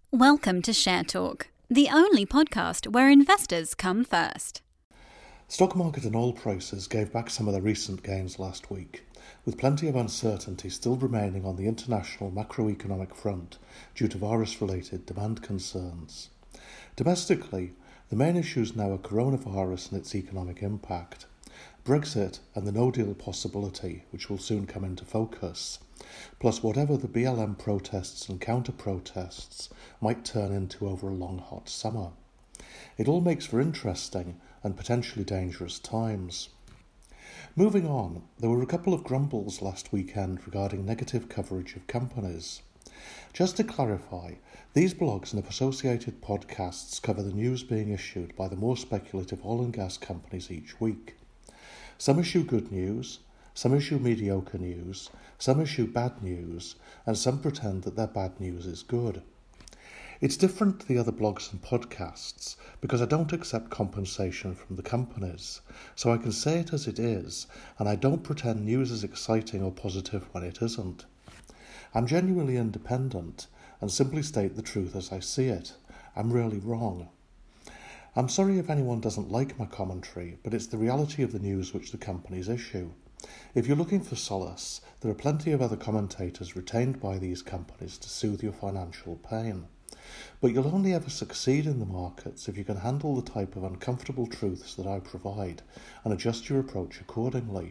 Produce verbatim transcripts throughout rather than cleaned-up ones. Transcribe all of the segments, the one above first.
Welcome to Share Talk, the only podcast where investors come first. Stock market and oil prices gave back some of their recent gains last week, with plenty of uncertainty still remaining on the international macroeconomic front due to virus-related demand concerns. Domestically, the main issues now are coronavirus and its economic impact, Brexit and the no-deal possibility, which will soon come into focus, plus whatever the B L M protests and counter-protests might turn into over a long hot summer. It all makes for interesting and potentially dangerous times. Moving on, there were a couple of grumbles last weekend regarding negative coverage of companies. Just to clarify, these blogs and associated podcasts cover the news being issued by the more speculative oil and gas companies each week. Some issue good news, some issue mediocre news, some issue bad news, and some pretend that their bad news is good. It's different to the other blogs and podcasts because I don't accept compensation from the companies, so I can say it as it is, and I don't pretend news is exciting or positive when it isn't. I'm genuinely independent and simply state the truth as I see it. I'm really wrong. I'm sorry if anyone doesn't like my commentary, but it's the reality of the news which the companies issue. If you're looking for solace, there are plenty of other commentators retained by these companies to soothe your financial pain. But you'll only ever succeed in the markets if you can handle the type of uncomfortable truths that I provide and adjust your approach accordingly.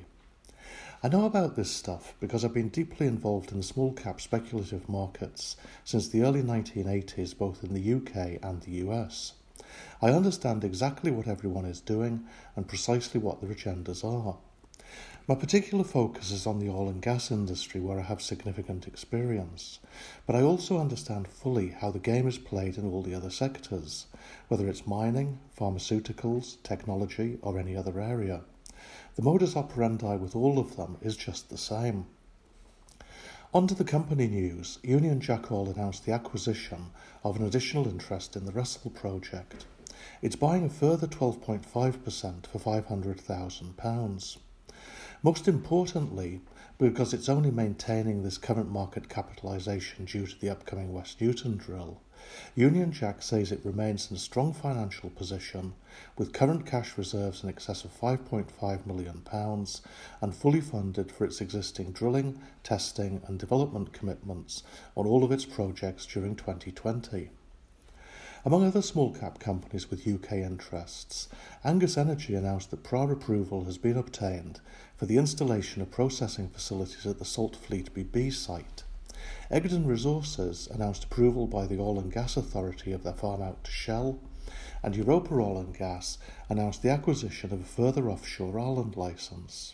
I know about this stuff because I've been deeply involved in the small cap speculative markets since the early nineteen eighties, both in the U K and the U S. I understand exactly what everyone is doing and precisely what their agendas are. My particular focus is on the oil and gas industry, where I have significant experience, but I also understand fully how the game is played in all the other sectors, whether it's mining, pharmaceuticals, technology, or any other area. The modus operandi with all of them is just the same. On to the company news. Union Jack Oil announced the acquisition of an additional interest in the Russell project. It's buying a further twelve point five percent for five hundred thousand pounds. Most importantly, because it's only maintaining this current market capitalisation due to the upcoming West Newton drill, Union Jack says it remains in a strong financial position with current cash reserves in excess of five point five million pounds and fully funded for its existing drilling, testing and development commitments on all of its projects during twenty twenty. Among other small-cap companies with U K interests, Angus Energy announced that prior approval has been obtained for the installation of processing facilities at the Saltfleetby B site. Egdon Resources announced approval by the Oil and Gas Authority of their farm-out to Shell, and Europa Oil and Gas announced the acquisition of a further offshore island licence.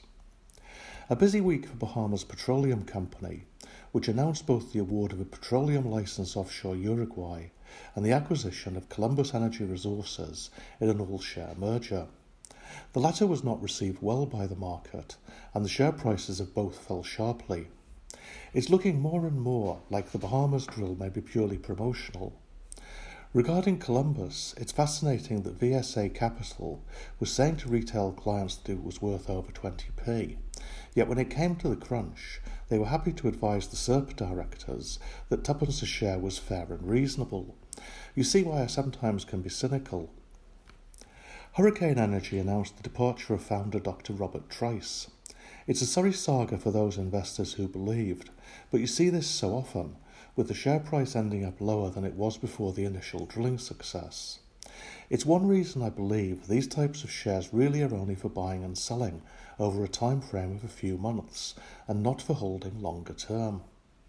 A busy week for Bahamas Petroleum Company, which announced both the award of a petroleum licence offshore Uruguay and the acquisition of Columbus Energy Resources in an all-share merger. The latter was not received well by the market, and the share prices of both fell sharply. It's looking more and more like the Bahamas drill may be purely promotional. Regarding Columbus, it's fascinating that V S A Capital was saying to retail clients that it was worth over twenty p, yet when it came to the crunch, they were happy to advise the S E R P directors that twopence a share was fair and reasonable. You see why I sometimes can be cynical. Hurricane Energy announced the departure of founder Doctor Robert Trice. It's a sorry saga for those investors who believed, but you see this so often, with the share price ending up lower than it was before the initial drilling success. It's one reason I believe these types of shares really are only for buying and selling over a time frame of a few months, and not for holding longer term.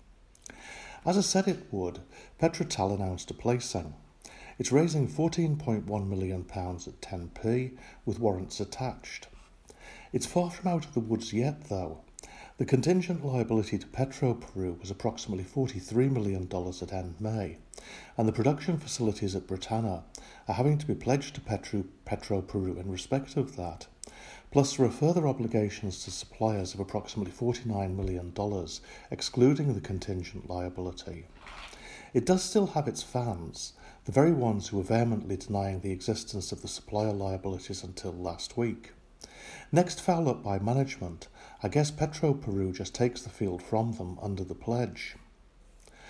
As I said it would, PetroTal announced a placing. It's raising fourteen point one million pounds at ten p, with warrants attached. It's far from out of the woods yet, though. The contingent liability to Petro-Peru was approximately forty-three million dollars at end May, and the production facilities at Britannia are having to be pledged to Petro- Petro-Peru in respect of that. Plus, there are further obligations to suppliers of approximately forty-nine million dollars, excluding the contingent liability. It does still have its fans, the very ones who were vehemently denying the existence of the supplier liabilities until last week. Next foul up by management, I guess Petro-Peru just takes the field from them under the pledge.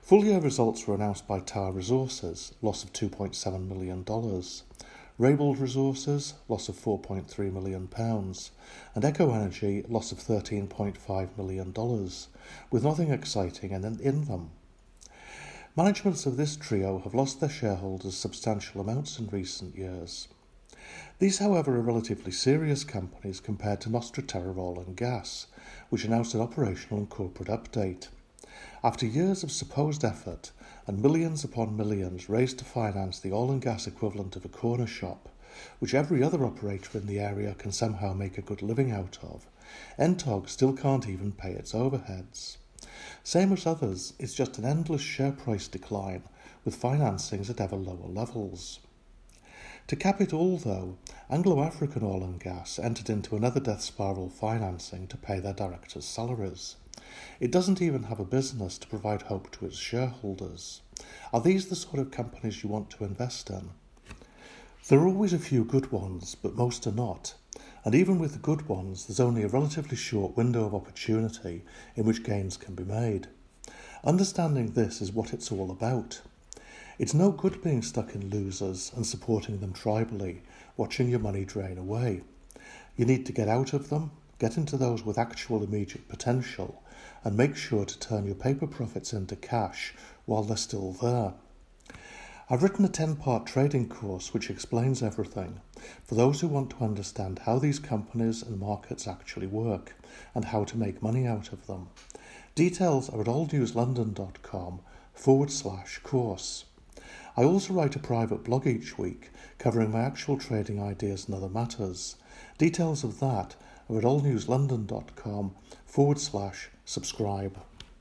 Full-year results were announced by Tower Resources, loss of two point seven million dollars, Raybould Resources, loss of four point three million pounds, and Echo Energy, loss of thirteen point five million dollars, with nothing exciting in, in them. Managements of this trio have lost their shareholders substantial amounts in recent years. These, however, are relatively serious companies compared to Nostra Oil and Gas, which announced an operational and corporate update. After years of supposed effort and millions upon millions raised to finance the oil and gas equivalent of a corner shop, which every other operator in the area can somehow make a good living out of, N T O G still can't even pay its overheads. Same as others, it's just an endless share price decline, with financings at ever lower levels. To cap it all, though, Anglo African Oil and Gas entered into another death spiral financing to pay their directors' salaries. It doesn't even have a business to provide hope to its shareholders. Are these the sort of companies you want to invest in? There are always a few good ones, but most are not. And even with the good ones, there's only a relatively short window of opportunity in which gains can be made. Understanding this is what it's all about. It's no good being stuck in losers and supporting them tribally, watching your money drain away. You need to get out of them, get into those with actual immediate potential, and make sure to turn your paper profits into cash while they're still there. I've written a ten-part trading course which explains everything, for those who want to understand how these companies and markets actually work, and how to make money out of them. Details are at oldnewslondon.com forward slash course. I also write a private blog each week, covering my actual trading ideas and other matters. Details of that are at oldnewslondon.com forward slash subscribe.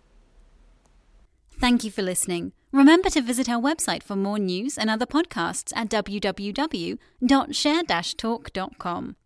Thank you for listening. Remember to visit our website for more news and other podcasts at w w w dot share dash talk dot com.